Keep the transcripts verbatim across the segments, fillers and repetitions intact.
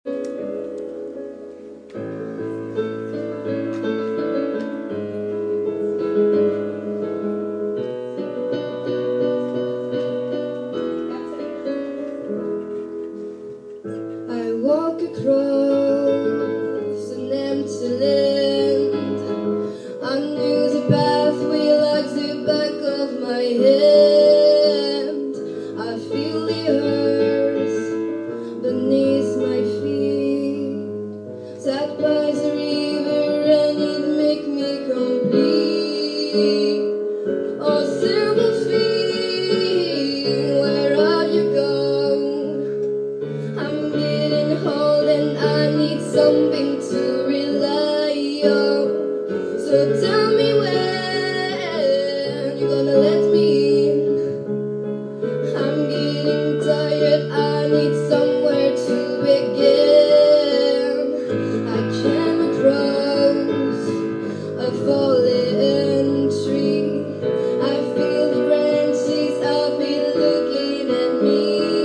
I walk across an empty land. I knew the pathway like the back of my hand. I feel the earth beneath my feet. Sat by the river and it make me complete. Oh, simple feet, where are you gone? I'm getting old and I need something to rely on. So tell me when you're gonna let me in. I'm getting tired, I need somewhere to begin. I came across a fallen tree. I feel the branches of it looking at me.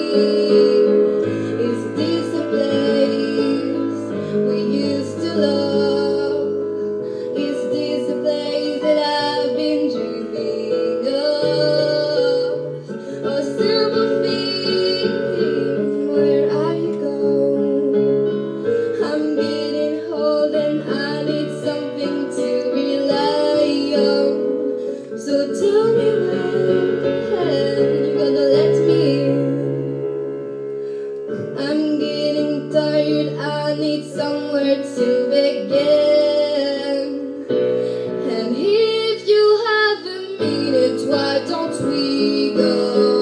Is this a place we used to love? Is this a place that I've been dreaming of? Oh, simple feet, where are you gone? I'm getting old and I need something to rely on. So tell me when you're gonna let me in. I'm getting tired, I need somewhere to begin. And if you have a minute, why don't we go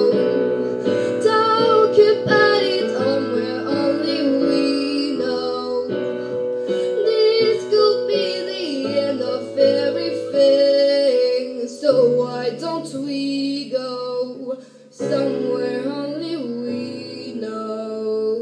talk about it somewhere only we know? This could be the end of everything, so why don't we go somewhere only we know?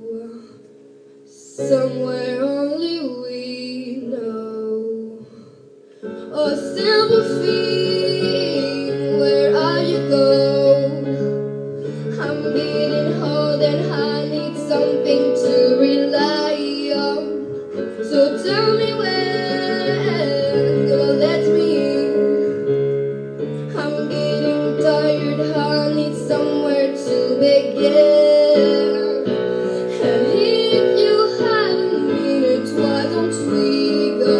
Somewhere only we know. Oh, simple feet, where are you gone? I'm getting old and I need something to rely on. So tell me when you're gonna let me in. I'm getting tired, I need somewhere to begin. And if you have a minute, why don't we go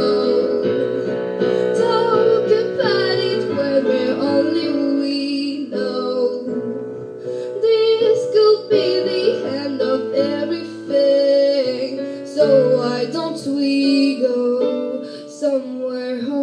talk about it where only we know? This could be the end of everything, so why don't we go somewhere